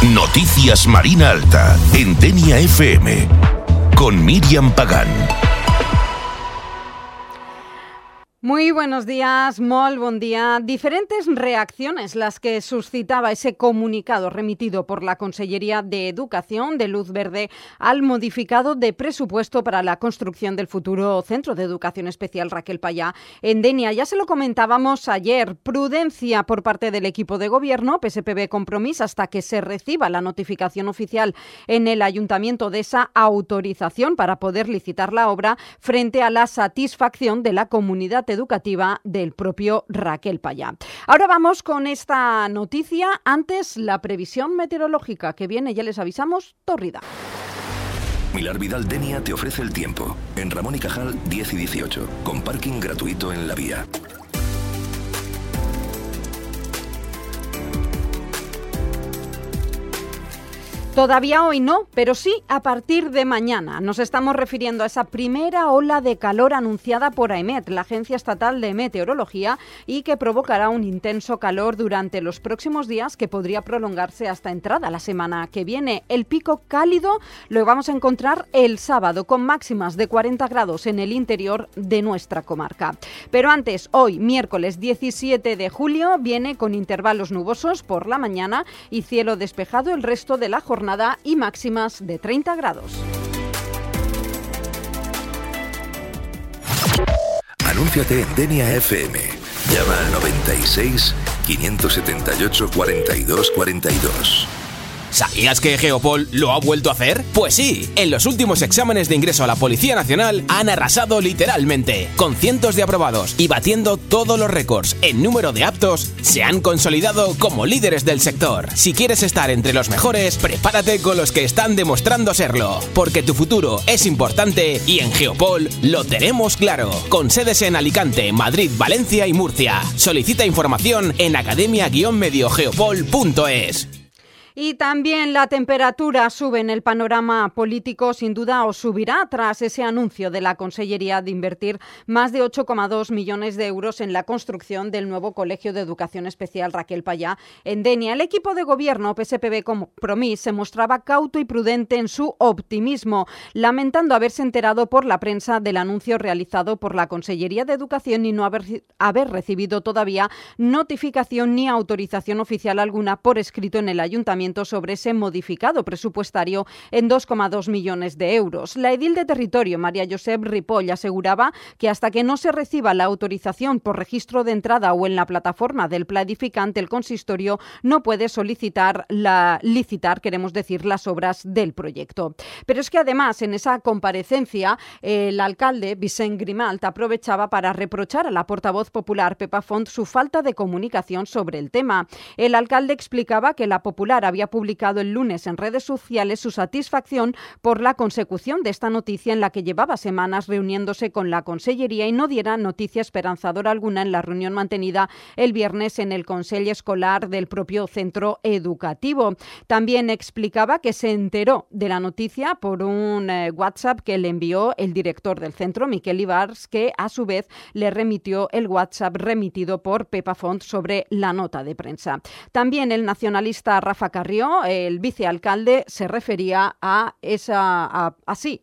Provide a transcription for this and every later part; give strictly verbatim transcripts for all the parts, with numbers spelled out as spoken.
Noticias Marina Alta, en Denia F M, con Miriam Pagán. Muy buenos días, molt bon día. Diferentes reacciones las que suscitaba ese comunicado remitido por la Consellería de Educación de luz verde al modificado de presupuesto para la construcción del futuro Centro de Educación Especial Raquel Payá en Denia. Ya se lo comentábamos ayer, prudencia por parte del equipo de gobierno, P S P B Compromís, hasta que se reciba la notificación oficial en el Ayuntamiento de esa autorización para poder licitar la obra frente a la satisfacción de la comunidad educativa del propio Raquel Payá. Ahora vamos con esta noticia. Antes, la previsión meteorológica que viene, ya les avisamos, tórrida. Milar Vidal Denia te ofrece el tiempo. En Ramón y Cajal diez y dieciocho, con parking gratuito en la vía. Todavía hoy no, pero sí a partir de mañana. Nos estamos refiriendo a esa primera ola de calor anunciada por AEMET, la Agencia Estatal de Meteorología, y que provocará un intenso calor durante los próximos días que podría prolongarse hasta entrada la semana que viene. El pico cálido lo vamos a encontrar el sábado, con máximas de cuarenta grados en el interior de nuestra comarca. Pero antes, hoy, miércoles diecisiete de julio, viene con intervalos nubosos por la mañana y cielo despejado el resto de la jornada y máximas de treinta grados. Anúnciate en Denia F M. Llama al noventa y seis, quinientos setenta y ocho, cuarenta y dos cuarenta y dos. ¿Sabías que Geopol lo ha vuelto a hacer? Pues sí, en los últimos exámenes de ingreso a la Policía Nacional han arrasado literalmente. Con cientos de aprobados y batiendo todos los récords en número de aptos, se han consolidado como líderes del sector. Si quieres estar entre los mejores, prepárate con los que están demostrando serlo. Porque tu futuro es importante y en Geopol lo tenemos claro. Con sedes en Alicante, Madrid, Valencia y Murcia. Solicita información en academia guion medio geopol punto es. Y también la temperatura sube en el panorama político, sin duda, o subirá tras ese anuncio de la Consellería de invertir más de ocho coma dos millones de euros en la construcción del nuevo Colegio de Educación Especial Raquel Payá en Denia. El equipo de gobierno P S P B Compromís se mostraba cauto y prudente en su optimismo, lamentando haberse enterado por la prensa del anuncio realizado por la Consellería de Educación y no haber, haber recibido todavía notificación ni autorización oficial alguna por escrito en el Ayuntamiento sobre ese modificado presupuestario en dos coma dos millones de euros. La edil de territorio, María Josep Ripoll, aseguraba que hasta que no se reciba la autorización por registro de entrada o en la plataforma del Pla Edificante, el consistorio no puede solicitar la licitar, queremos decir, las obras del proyecto. Pero es que además, en esa comparecencia, el alcalde Vicent Grimalt aprovechaba para reprochar a la portavoz popular Pepa Font su falta de comunicación sobre el tema. El alcalde explicaba que la Popular había publicado el lunes en redes sociales su satisfacción por la consecución de esta noticia, en la que llevaba semanas reuniéndose con la Consellería y no diera noticia esperanzadora alguna en la reunión mantenida el viernes en el Consell Escolar del propio centro educativo. También explicaba que se enteró de la noticia por un eh, WhatsApp que le envió el director del centro, Miquel Ibars, que a su vez le remitió el WhatsApp remitido por Pepa Font sobre la nota de prensa. También el nacionalista Rafa Carrió, el vicealcalde, se refería a esa, a, así,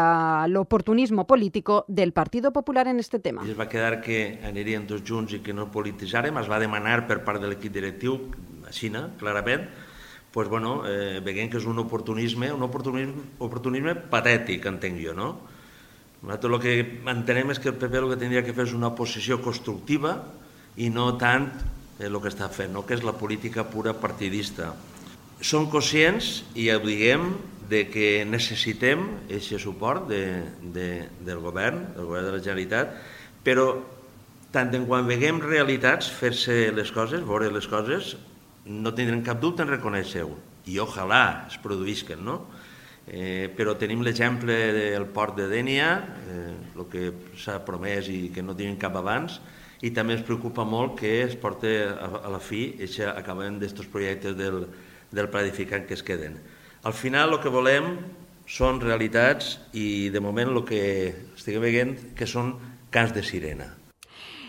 al oportunismo político del Partido Popular en este tema. I es va quedar que anirien tots junts i que no polititzàrem, es va demanar per part de l'equip directiu, així, clarament, pues, bueno, eh, veient que és un oportunisme, un oportunisme, oportunisme patètic, entenc jo, no? Nosaltres el que entenem és que el P P el que tindria que fer és una oposició constructiva i no tant el que està fent, no? Que és la política pura partidista. Som conscients, i ho diguem, de que necessitem aquest suport de, de, del govern, del govern de la Generalitat, però tant en quan veiem realitats, fer-se les coses, veure les coses, no tindrem cap dubte en reconèixer-ho, i ojalà es produïsquen, no? Eh, però tenim l'exemple del port de Denia, eh, el que s'ha promès i que no tenim cap abans, i també ens preocupa molt que es porti a, a la fi i acabem d'estos projectes del, del Pla Edificant que es queden. Al final el que volem són realitats i de moment el que estiguem veient que són cants de sirena.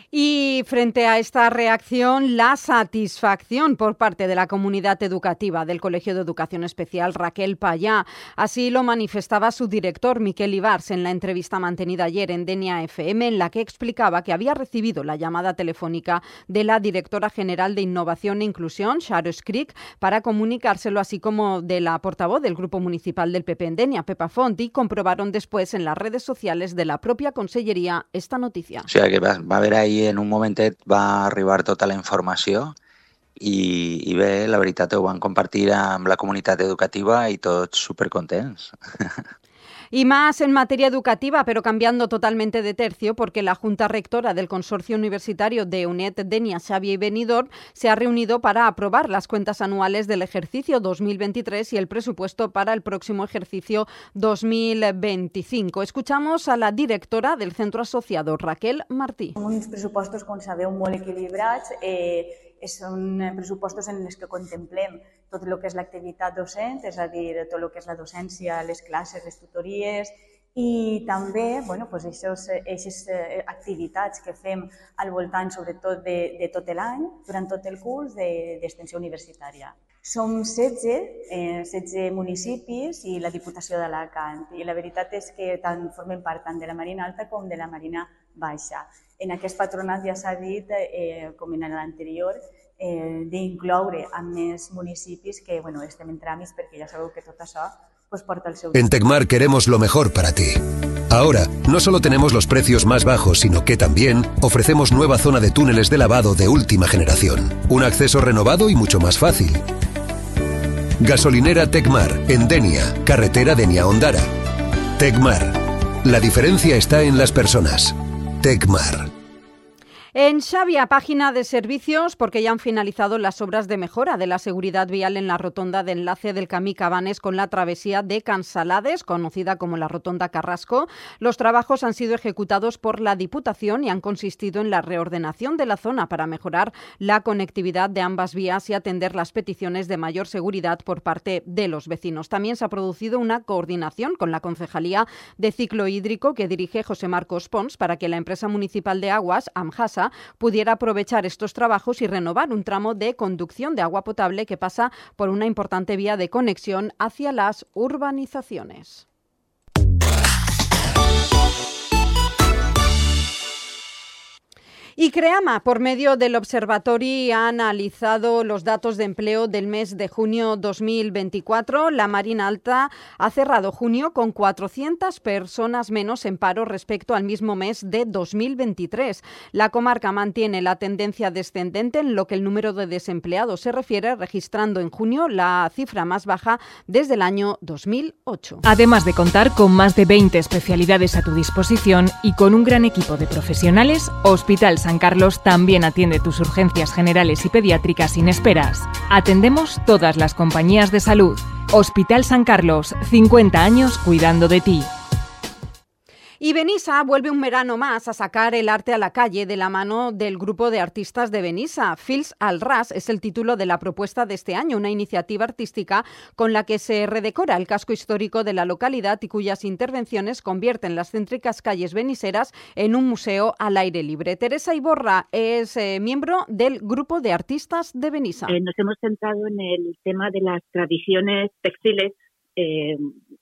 Y frente a esta reacción, la satisfacción por parte de la comunidad educativa del Colegio de Educación Especial Raquel Payá. Así lo manifestaba su director, Miquel Ibars, en la entrevista mantenida ayer en Denia F M, en la que explicaba que había recibido la llamada telefónica de la directora general de Innovación e Inclusión, Xaro Escric, para comunicárselo, así como de la portavoz del Grupo Municipal del P P en Denia, Pepa Font, y comprobaron después en las redes sociales de la propia conselleria esta notícia. O sigui que va, va haver ahir en un momentet va arribar tota la informació i, i bé, la veritat ho van compartir amb la comunitat educativa i tots supercontents. Y más en materia educativa, pero cambiando totalmente de tercio, porque la Junta Rectora del Consorcio Universitario de UNED Denia, Xavier y Benidorm se ha reunido para aprobar las cuentas anuales del ejercicio dos mil veintitrés y el presupuesto para el próximo ejercicio dos mil veinticinco. Escuchamos a la directora del centro asociado, Raquel Martí. Uns pressupostos, com sabeu, molt equilibrats. Eh, són pressupostos en els que contemplem tot el que és l'activitat docent, és a dir, tot el que és la docència, les classes, les tutories, i també bueno, pues aquestes activitats que fem al voltant, sobretot, de, de tot l'any, durant tot el curs d'extensió universitària. Som setze, eh, setze municipis i la Diputació d'Alacant, i la veritat és que tant formen part tant de la Marina Alta com de la Marina Baixa. En aquest patronat ja s'ha dit, eh, com en l'anterior, eh, d'incloure a més municipis que bueno, estem en tràmits perquè ja sabeu que tot això pues, porta el seu... En Tecmar queremos lo mejor para ti. Ahora, no solo tenemos los precios más bajos, sino que también ofrecemos nueva zona de túneles de lavado de última generación. Un acceso renovado y mucho más fácil. Gasolinera Tecmar, en Denia, carretera Denia-Ondara. Tecmar. La diferencia está en las personas. Tecmar. En Xavia, página de servicios, porque ya han finalizado las obras de mejora de la seguridad vial en la rotonda de enlace del Camí Cabanes con la travesía de Cansalades, conocida como la Rotonda Carrasco. Los trabajos han sido ejecutados por la Diputación y han consistido en la reordenación de la zona para mejorar la conectividad de ambas vías y atender las peticiones de mayor seguridad por parte de los vecinos. También se ha producido una coordinación con la Concejalía de Ciclo Hídrico que dirige José Marcos Pons para que la empresa municipal de aguas, AMHASA, pudiera aprovechar estos trabajos y renovar un tramo de conducción de agua potable que pasa por una importante vía de conexión hacia las urbanizaciones. Y Creama, por medio del Observatorio, ha analizado los datos de empleo del mes de junio dos mil veinticuatro. La Marina Alta ha cerrado junio con cuatrocientas personas menos en paro respecto al mismo mes de dos mil veintitrés. La comarca mantiene la tendencia descendente en lo que el número de desempleados se refiere, registrando en junio la cifra más baja desde el año dos mil ocho. Además de contar con más de veinte especialidades a tu disposición y con un gran equipo de profesionales, Hospital San Carlos también atiende tus urgencias generales y pediátricas sin esperas. Atendemos todas las compañías de salud. Hospital San Carlos, cincuenta años cuidando de ti. Y Benissa vuelve un verano más a sacar el arte a la calle de la mano del grupo de artistas de Benissa. Fils al Ras es el título de la propuesta de este año, una iniciativa artística con la que se redecora el casco histórico de la localidad y cuyas intervenciones convierten las céntricas calles beniseras en un museo al aire libre. Teresa Iborra es eh, miembro del grupo de artistas de Benissa. Eh, nos hemos centrado en el tema de las tradiciones textiles eh,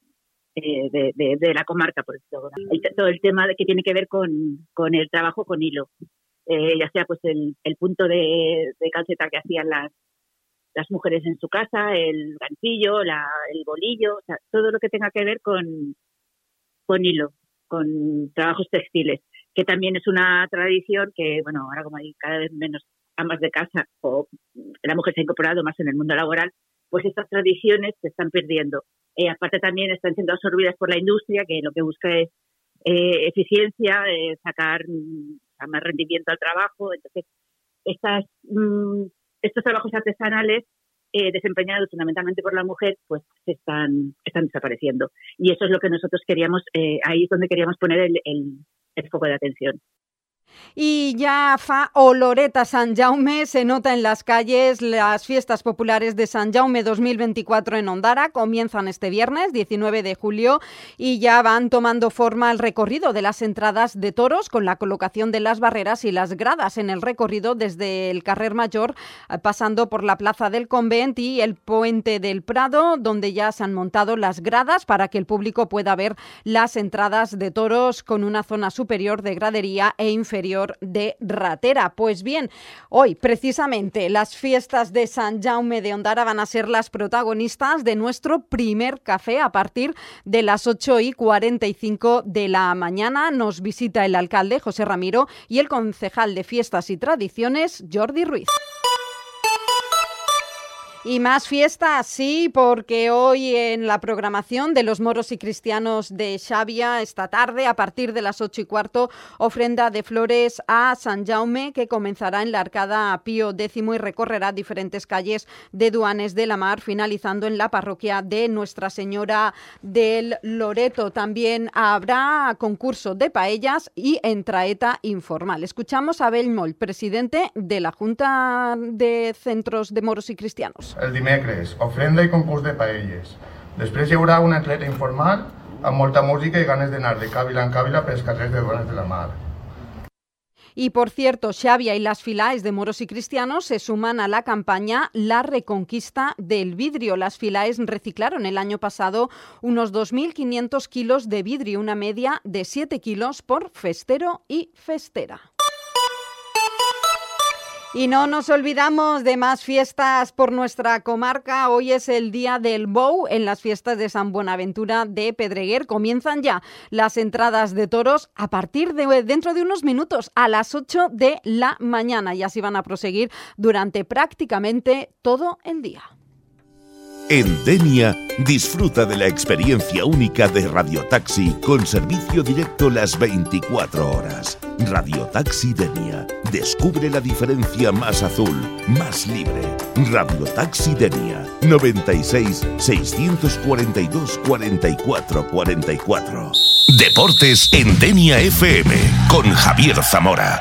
De, de, de la comarca, por eso. El, todo el tema de que tiene que ver con, con el trabajo con hilo, eh, ya sea pues el, el punto de, de calceta que hacían las, las mujeres en su casa, el ganchillo, la, el bolillo, o sea, todo lo que tenga que ver con, con hilo, con trabajos textiles, que también es una tradición que, bueno, ahora como hay cada vez menos amas de casa o la mujer se ha incorporado más en el mundo laboral, pues estas tradiciones se están perdiendo. Eh, aparte también están siendo absorbidas por la industria, que lo que busca es eh, eficiencia, eh, sacar mm, más rendimiento al trabajo. Entonces, estas, mm, estos trabajos artesanales eh, desempeñados fundamentalmente por la mujer, pues están, están desapareciendo. Y eso es lo que nosotros queríamos, eh, ahí es donde queríamos poner el, el, el foco de atención. Y ya fa oloreta Sant Jaume, se nota en las calles. Las fiestas populares de Sant Jaume dos mil veinticuatro en Ondara comienzan este viernes, diecinueve de julio, y ya van tomando forma el recorrido de las entradas de toros con la colocación de las barreras y las gradas en el recorrido desde el Carrer Major, pasando por la Plaza del Convent y el Puente del Prado, donde ya se han montado las gradas para que el público pueda ver las entradas de toros con una zona superior de gradería e inferior de ratera. Pues bien, hoy precisamente las fiestas de Sant Jaume de Ondara van a ser las protagonistas de nuestro primer café a partir de las ocho y cuarenta y cinco de la mañana. Nos visita el alcalde José Ramiro y el concejal de Fiestas y Tradiciones Jordi Ruiz. Y más fiestas, sí, porque hoy en la programación de los moros y cristianos de Xàbia, esta tarde, a partir de las ocho y cuarto, ofrenda de flores a Sant Jaume, que comenzará en la Arcada Pío X y recorrerá diferentes calles de Duanes de la Mar, finalizando en la parroquia de Nuestra Señora del Loreto. También habrá concurso de paellas y entraeta informal. Escuchamos a Abel Moll, presidente de la Junta de Centros de Moros y Cristianos. El dimecres, ofrenda i concurs de paelles. Després hi haurà una atleta informal amb molta música i ganes d'anar de càvila en càvila pels carrers de Duanes de la Mar. Y por cierto, Xàbia y las Filaes de Moros y Cristianos se suman a la campaña La Reconquista del Vidrio. Las Filaes reciclaron el año pasado unos dos mil quinientos kilos de vidrio, una media de siete kilos por festero y festera. Y no nos olvidamos de más fiestas por nuestra comarca. Hoy es el día del Bou en las fiestas de San Buenaventura de Pedreguer. Comienzan ya las entradas de toros a partir de dentro de unos minutos, a las ocho de la mañana. Y así van a proseguir durante prácticamente todo el día. En Denia, disfruta de la experiencia única de Radiotaxi con servicio directo las veinticuatro horas. Radiotaxi Denia. Descubre la diferencia más azul, más libre. Radiotaxi Denia. noventa y seis, seiscientos cuarenta y dos, cuarenta y cuatro cuarenta y cuatro. Deportes en Denia F M con Javier Zamora.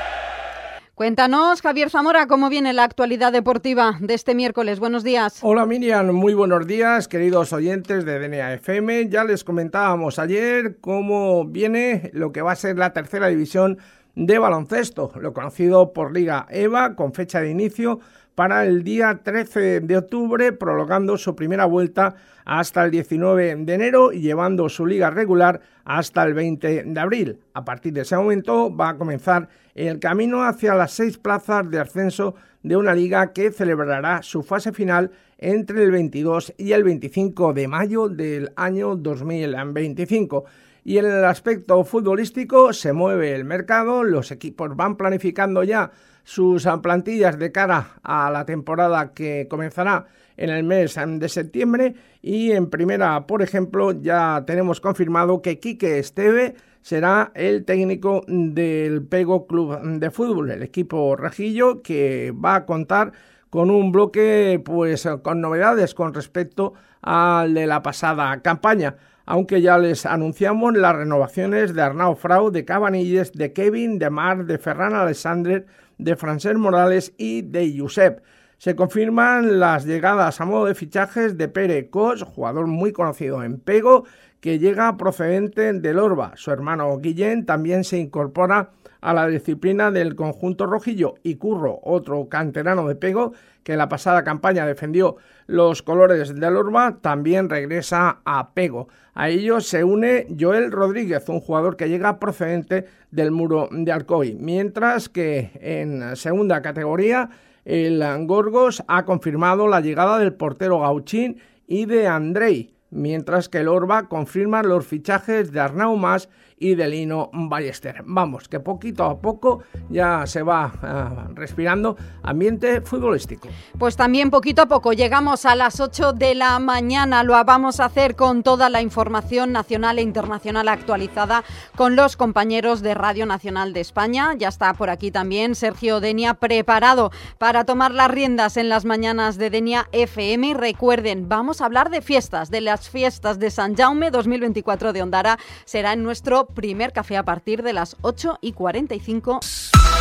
Cuéntanos, Javier Zamora, cómo viene la actualidad deportiva de este miércoles. Buenos días. Hola Miriam, muy buenos días, queridos oyentes de Denia F M. Ya les comentábamos ayer cómo viene lo que va a ser la tercera división de baloncesto, lo conocido por Liga E V A, con fecha de inicio para el día trece de octubre, prolongando su primera vuelta hasta el diecinueve de enero y llevando su liga regular hasta el veinte de abril. A partir de ese momento va a comenzar el camino hacia las seis plazas de ascenso de una liga que celebrará su fase final entre el veintidós y el veinticinco de mayo del año dos mil veinticinco. Y en el aspecto futbolístico se mueve el mercado, los equipos van planificando ya sus plantillas de cara a la temporada que comenzará en el mes de septiembre, y en primera, por ejemplo, ya tenemos confirmado que Quique Esteve será el técnico del Pego Club de Fútbol, el equipo rejillo, que va a contar con un bloque pues con novedades con respecto al de la pasada campaña, aunque ya les anunciamos las renovaciones de Arnau Frau, de Cabanilles, de Kevin, de Mar, de Ferran Alexander, de Francesc Morales y de Josep. Se confirman las llegadas a modo de fichajes de Pere Cos, jugador muy conocido en Pego, que llega procedente del Orba. Su hermano Guillén también se incorpora a la disciplina del conjunto rojillo, y Curro, otro canterano de Pego, que la pasada campaña defendió los colores del Orba, también regresa a Pego. A ellos se une Joel Rodríguez, un jugador que llega procedente del Muro de Alcoy, mientras que en segunda categoría el Gorgos ha confirmado la llegada del portero Gauchín y de Andrei, mientras que el Orba confirma los fichajes de Arnau Mas y de Lino Ballester. Vamos, que poquito a poco ya se va uh, respirando ambiente futbolístico. Pues también poquito a poco llegamos a las ocho de la mañana. Lo vamos a hacer con toda la información nacional e internacional actualizada con los compañeros de Radio Nacional de España. Ya está por aquí también Sergio Denia, preparado para tomar las riendas en las mañanas de Denia F M. Y recuerden, vamos a hablar de fiestas, de las fiestas de Sant Jaume dos mil veinticuatro de Ondara. Será en nuestro primer café a partir de las ocho y cuarenta y cinco.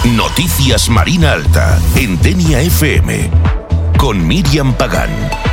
Noticias Marina Alta, en Denia F M, con Miriam Pagán.